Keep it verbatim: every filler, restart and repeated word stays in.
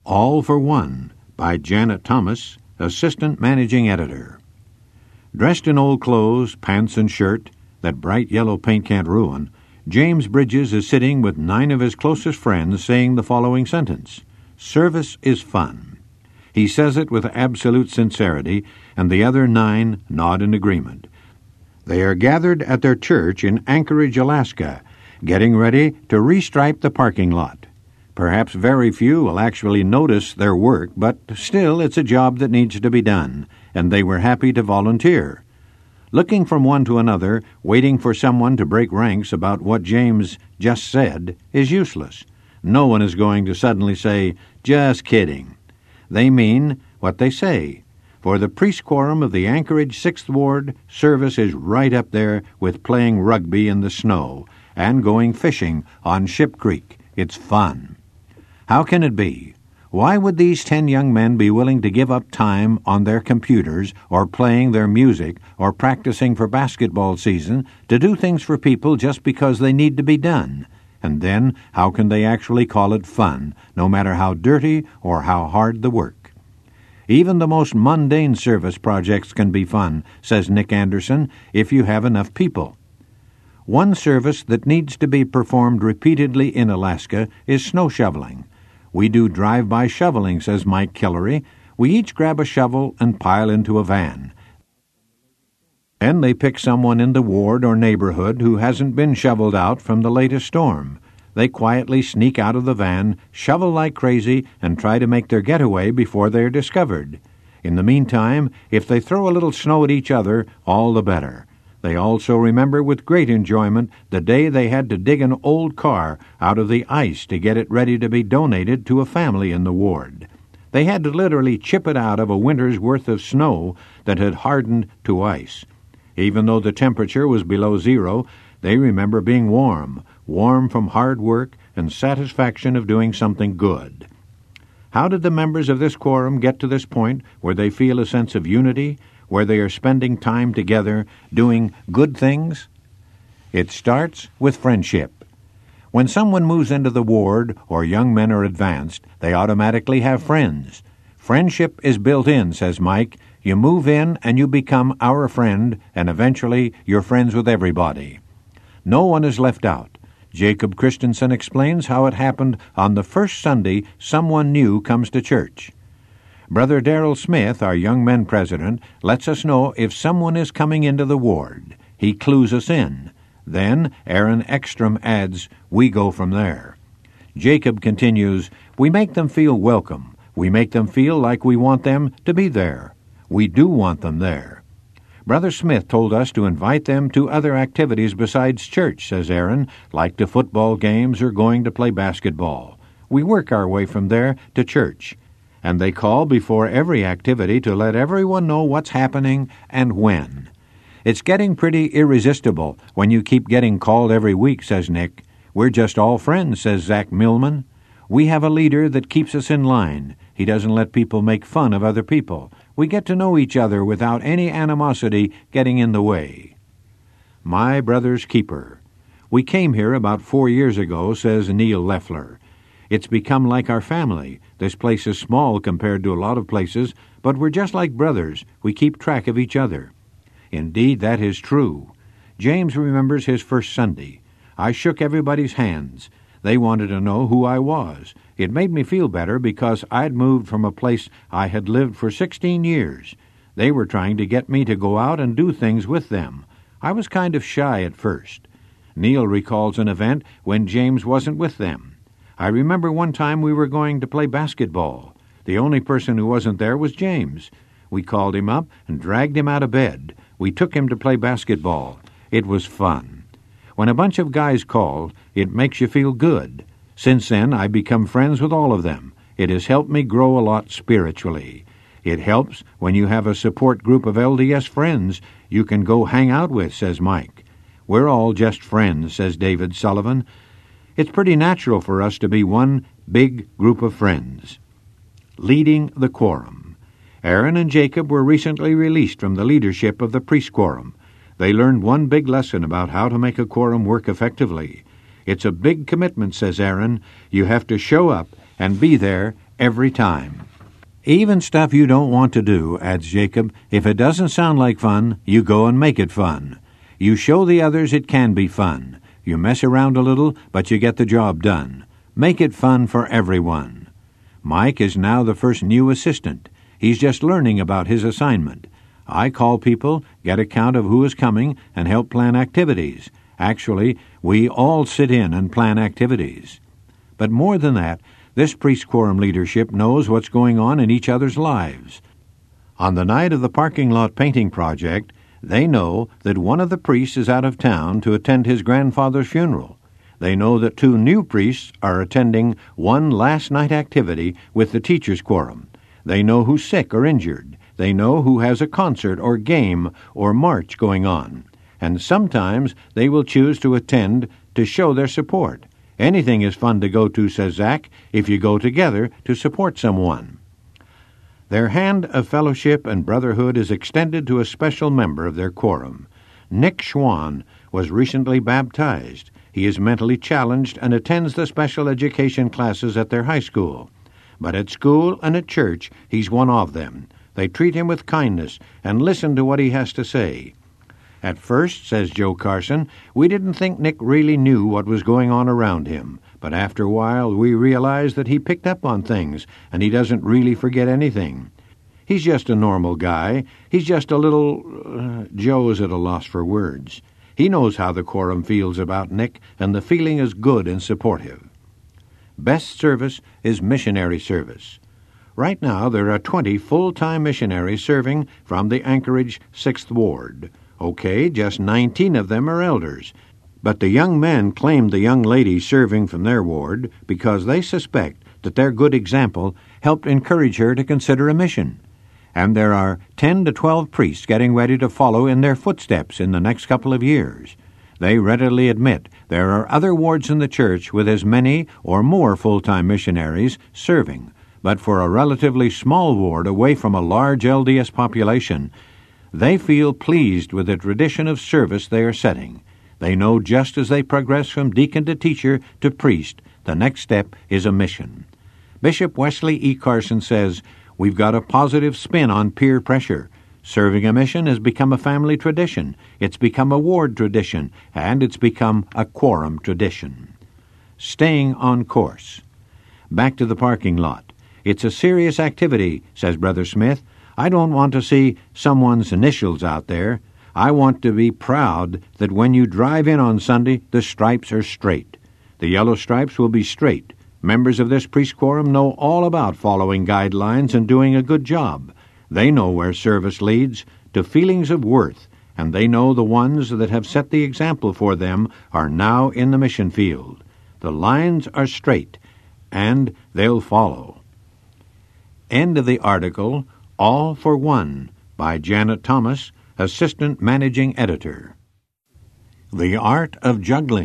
All for One by Janet Thomas, Assistant Managing Editor. Dressed in old clothes, pants and shirt that bright yellow paint can't ruin, James Bridges is sitting with nine of his closest friends saying the following sentence: Service is fun. He says it with absolute sincerity, and the other nine nod in agreement. They are gathered at their church in Anchorage, Alaska, getting ready to restripe the parking lot. Perhaps very few will actually notice their work, but still it's a job that needs to be done, and they were happy to volunteer. Looking from one to another, waiting for someone to break ranks about what James just said, is useless. No one is going to suddenly say, "Just kidding." They mean what they say. For the priest quorum of the Anchorage Sixth Ward, service is right up there with playing rugby in the snow and going fishing on Ship Creek. It's fun. How can it be? Why would these ten young men be willing to give up time on their computers or playing their music or practicing for basketball season to do things for people just because they need to be done? And then, how can they actually call it fun, no matter how dirty or how hard the work? Even the most mundane service projects can be fun, says Nick Anderson, if you have enough people. One service that needs to be performed repeatedly in Alaska is snow shoveling. We do drive-by shoveling, says Mike Killery. We each grab a shovel and pile into a van. Then they pick someone in the ward or neighborhood who hasn't been shoveled out from the latest storm. They quietly sneak out of the van, shovel like crazy, and try to make their getaway before they are discovered. In the meantime, if they throw a little snow at each other, all the better. They also remember with great enjoyment the day they had to dig an old car out of the ice to get it ready to be donated to a family in the ward. They had to literally chip it out of a winter's worth of snow that had hardened to ice. Even though the temperature was below zero, they remember being warm, warm from hard work and satisfaction of doing something good. How did the members of this quorum get to this point where they feel a sense of unity, where they are spending time together doing good things? It starts with friendship. When someone moves into the ward or young men are advanced, they automatically have friends. Friendship is built in, says Mike. You move in and you become our friend, and eventually you're friends with everybody. No one is left out. Jacob Christensen explains how it happened on the first Sunday someone new comes to church. Brother Darrell Smith, our young men president, lets us know if someone is coming into the ward. He clues us in. Then Aaron Ekstrom adds, we go from there. Jacob continues, we make them feel welcome. We make them feel like we want them to be there. We do want them there. Brother Smith told us to invite them to other activities besides church, says Aaron, like to football games or going to play basketball. We work our way from there to church. And they call before every activity to let everyone know what's happening and when. It's getting pretty irresistible when you keep getting called every week, says Nick. We're just all friends, says Zach Millman. We have a leader that keeps us in line. He doesn't let people make fun of other people. We get to know each other without any animosity getting in the way. My brother's keeper. We came here about four years ago, says Neil Leffler. It's become like our family. This place is small compared to a lot of places, but we're just like brothers. We keep track of each other. Indeed, that is true. James remembers his first Sunday. I shook everybody's hands. They wanted to know who I was. It made me feel better because I'd moved from a place I had lived for sixteen years. They were trying to get me to go out and do things with them. I was kind of shy at first. Neil recalls an event when James wasn't with them. I remember one time we were going to play basketball. The only person who wasn't there was James. We called him up and dragged him out of bed. We took him to play basketball. It was fun. When a bunch of guys call, it makes you feel good. Since then, I've become friends with all of them. It has helped me grow a lot spiritually. It helps when you have a support group of L D S friends you can go hang out with, says Mike. We're all just friends, says David Sullivan. It's pretty natural for us to be one big group of friends. Leading the quorum. Aaron and Jacob were recently released from the leadership of the priest quorum. They learned one big lesson about how to make a quorum work effectively. It's a big commitment, says Aaron. You have to show up and be there every time. Even stuff you don't want to do, adds Jacob, if it doesn't sound like fun, you go and make it fun. You show the others it can be fun. You mess around a little, but you get the job done. Make it fun for everyone. Mike is now the first new assistant. He's just learning about his assignment. I call people, get a count of who is coming, and help plan activities. Actually, we all sit in and plan activities. But more than that, this priest quorum leadership knows what's going on in each other's lives. On the night of the parking lot painting project, they know that one of the priests is out of town to attend his grandfather's funeral. They know that two new priests are attending one last-night activity with the teachers' quorum. They know who's sick or injured. They know who has a concert or game or march going on. And sometimes they will choose to attend to show their support. Anything is fun to go to, says Zach, if you go together to support someone. Their hand of fellowship and brotherhood is extended to a special member of their quorum. Nick Schwan was recently baptized. He is mentally challenged and attends the special education classes at their high school. But at school and at church, he's one of them. They treat him with kindness and listen to what he has to say. At first, says Joe Carson, we didn't think Nick really knew what was going on around him, but after a while we realized that he picked up on things, and he doesn't really forget anything. He's just a normal guy. He's just a little... Uh, Joe is at a loss for words. He knows how the quorum feels about Nick, and the feeling is good and supportive. Best service is missionary service. Right now there are twenty full-time missionaries serving from the Anchorage sixth Ward. Okay, just nineteen of them are elders. But the young men claim the young ladies serving from their ward because they suspect that their good example helped encourage her to consider a mission. And there are ten to twelve priests getting ready to follow in their footsteps in the next couple of years. They readily admit there are other wards in the church with as many or more full-time missionaries serving, but for a relatively small ward away from a large L D S population, they feel pleased with the tradition of service they are setting. They know just as they progress from deacon to teacher to priest, the next step is a mission. Bishop Wesley E. Carson says, we've got a positive spin on peer pressure. Serving a mission has become a family tradition. It's become a ward tradition, and it's become a quorum tradition. Staying on course. Back to the parking lot. It's a serious activity, says Brother Smith. I don't want to see someone's initials out there. I want to be proud that when you drive in on Sunday, the stripes are straight. The yellow stripes will be straight. Members of this priest quorum know all about following guidelines and doing a good job. They know where service leads to feelings of worth, and they know the ones that have set the example for them are now in the mission field. The lines are straight, and they'll follow. End of the article, All for One, by Janet Thomas, Assistant Managing Editor. The Art of Juggling.